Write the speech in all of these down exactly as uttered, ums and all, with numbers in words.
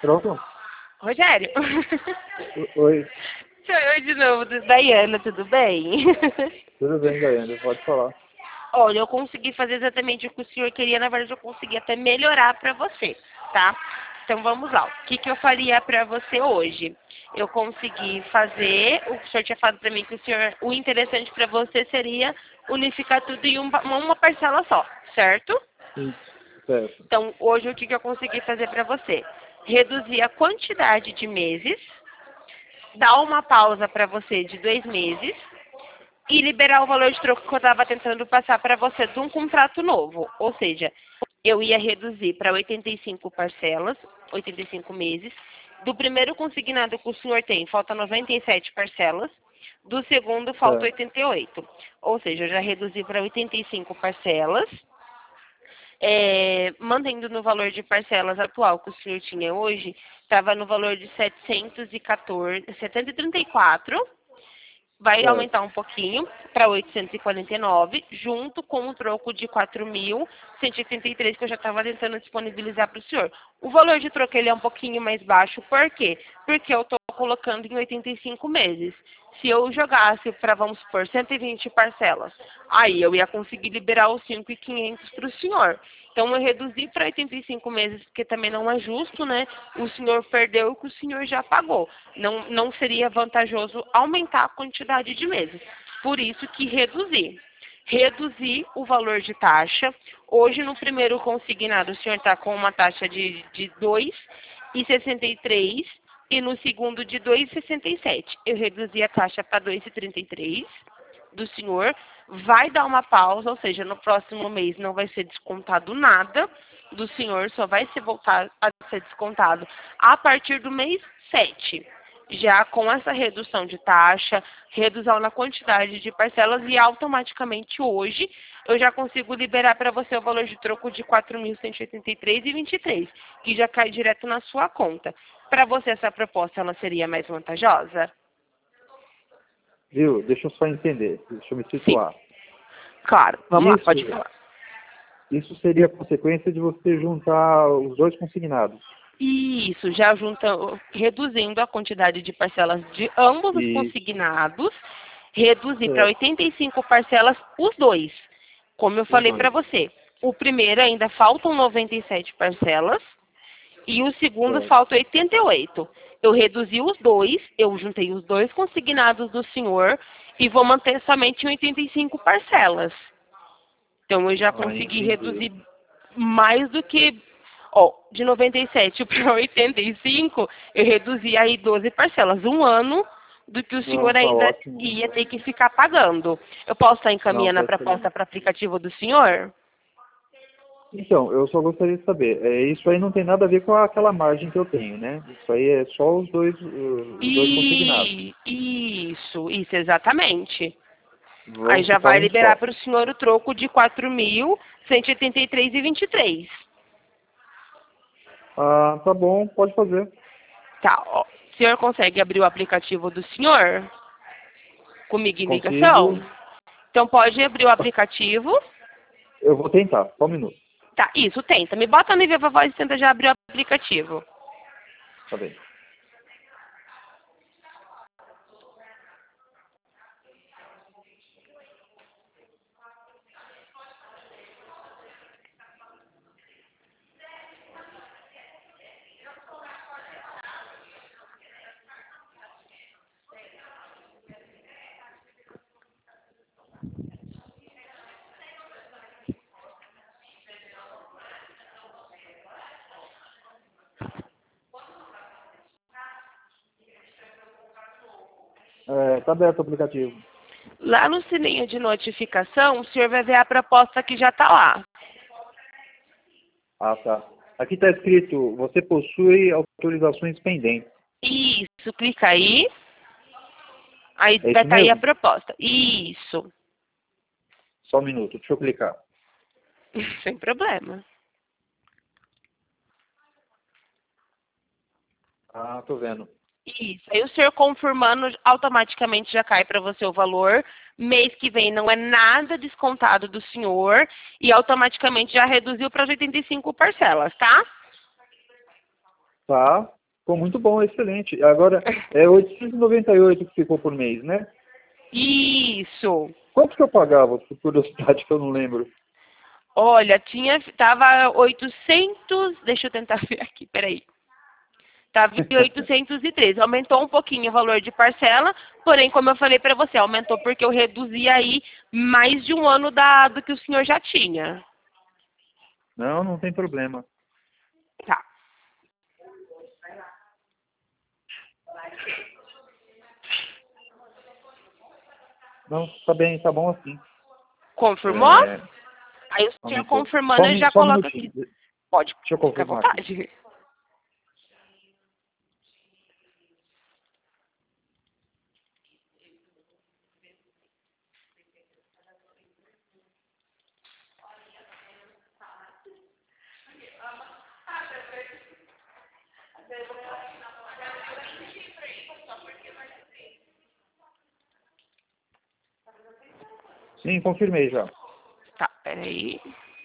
Pronto? Rogério. Oi. Sou eu de novo, Daiana, tudo bem? Tudo bem, Daiane, pode falar. Olha, eu consegui fazer exatamente o que o senhor queria, na verdade eu consegui até melhorar para você, tá? Então vamos lá, o que, que eu faria para você hoje? Eu consegui fazer, o senhor tinha falado para mim que o senhor, o interessante para você seria unificar tudo em uma, uma parcela só, certo? Sim, certo. Então hoje o que, que eu consegui fazer para você? Reduzir a quantidade de meses, dar uma pausa para você de dois meses, e liberar o valor de troco que eu estava tentando passar para você de um contrato novo. Ou seja, eu ia reduzir para oitenta e cinco parcelas, oitenta e cinco meses. Do primeiro consignado que o senhor tem, falta noventa e sete parcelas. Do segundo, falta Certo. oitenta e oito. Ou seja, eu já reduzi para oitenta e cinco parcelas. É, mantendo no valor de parcelas atual que o senhor tinha hoje, estava no valor de setecentos e quatorze, setecentos e trinta e quatro. Vai Certo. aumentar um pouquinho para oitocentos e quarenta e nove, junto com o troco de quatro mil cento e oitenta e três que eu já estava tentando disponibilizar para o senhor. O valor de troco ele é um pouquinho mais baixo, por quê? Porque eu estou colocando em oitenta e cinco meses. Se eu jogasse para, vamos supor, cento e vinte parcelas, aí eu ia conseguir liberar os cinco mil e quinhentos para o senhor. Então eu reduzi para oitenta e cinco meses, porque também não é justo, né? O senhor perdeu o que o senhor já pagou. Não, não seria vantajoso aumentar a quantidade de meses. Por isso que reduzir. Reduzir o valor de taxa. Hoje, no primeiro consignado, o senhor está com uma taxa de, de dois vírgula sessenta e três e no segundo de dois vírgula sessenta e sete. Eu reduzi a taxa para dois vírgula trinta e três do senhor. Vai dar uma pausa, ou seja, no próximo mês não vai ser descontado nada do senhor, só vai ser voltar a ser descontado a partir do mês sete. Já com essa redução de taxa, redução na quantidade de parcelas e automaticamente hoje eu já consigo liberar para você o valor de troco de quatro mil cento e oitenta e três reais e vinte e três centavos, que já cai direto na sua conta. Para você essa proposta ela seria mais vantajosa? Viu? Deixa eu só entender. Deixa eu me Sim, situar. claro. Vamos lá, Isso, pode falar. isso seria a consequência de você juntar os dois consignados. Isso, já junta, reduzindo a quantidade de parcelas de ambos os E consignados, reduzir para certo, oitenta e cinco parcelas os dois. Como eu os falei dois. para você, o primeiro ainda faltam noventa e sete parcelas e o segundo Certo. falta oitenta e oito. Eu reduzi os dois, eu juntei os dois consignados do senhor e vou manter somente oitenta e cinco parcelas. Então eu já Ah, consegui entendi. reduzir mais do que, ó, de noventa e sete para oitenta e cinco, eu reduzi aí doze parcelas, um ano do que o Não, senhor tá ainda ótimo. ia ter que ficar pagando. Eu posso estar Não, encaminhando tá a proposta excelente. para aplicativo do senhor? Então, eu só gostaria de saber, é, isso aí não tem nada a ver com aquela margem que eu tenho, né? Isso aí é só os dois, uh, os dois consignados. E isso, isso, exatamente. Aí Vamos já ficar vai um liberar só. para o senhor o troco de quatro mil cento e oitenta e três reais e vinte e três centavos. Ah, tá bom, pode fazer. Tá, ó. O senhor consegue abrir o aplicativo do senhor? Comigo em Consigo. ligação? Então pode abrir o aplicativo. Eu vou tentar, só um minuto. Tá, isso, tenta. Me bota no Viva Voz e tenta já abrir o aplicativo. Tá bem. É, tá aberto o aplicativo. Lá no sininho de notificação, o senhor vai ver a proposta que já está lá. Ah, tá. Aqui está escrito, você possui autorizações pendentes. Isso, clica aí. Aí É vai isso estar aí a mesmo? proposta. Isso. Só um minuto, deixa eu clicar. Sem problema. Ah, tô vendo. Isso. Aí o senhor confirmando, automaticamente já cai para você o valor. Mês que vem não é nada descontado do senhor e automaticamente já reduziu para as oitenta e cinco parcelas, tá? Tá. ficou muito bom, excelente. Agora, é oitocentos e noventa e oito que ficou por mês, né? Isso. Quanto que eu pagava, por curiosidade, que eu não lembro? Olha, tinha, tava oitocentos, deixa eu tentar ver aqui, peraí. Tava em oitocentos e treze, aumentou um pouquinho o valor de parcela, porém, como eu falei para você, aumentou porque eu reduzi aí mais de um ano da, do que o senhor já tinha. Não, não tem problema. Tá. Não, tá bem, tá bom assim. Confirmou? É, Aí o senhor aumentou. confirmando, Só, eu um- já só um coloco aqui. minutinho. Pode, Deixa eu fica à confirmar aqui. vontade. Sim, confirmei já. Tá, peraí.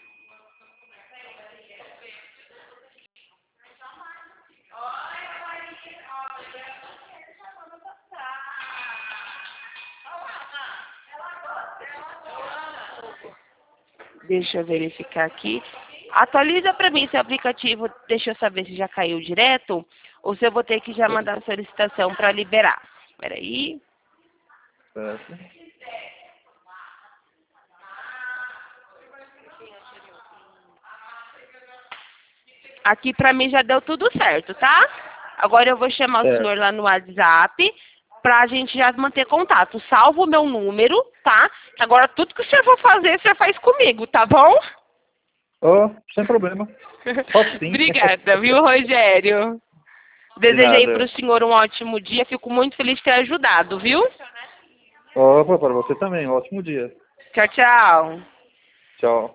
Deixa eu verificar aqui. Atualiza para mim se o aplicativo, deixa eu saber se já caiu direto ou se eu vou ter que já mandar a solicitação para liberar. Peraí. Certo. Aqui para mim já deu tudo certo, tá? Agora eu vou chamar o Certo. senhor lá no WhatsApp pra gente já manter contato. Salva o meu número, tá? Agora tudo que o senhor for fazer, o senhor faz comigo, tá bom? Oh, sem problema. Posso sim. Obrigada, viu, Rogério? Desejei para nada. o senhor um ótimo dia. Fico muito feliz de ter ajudado, viu? Opa, para você também. Um ótimo dia. Tchau, tchau. Tchau.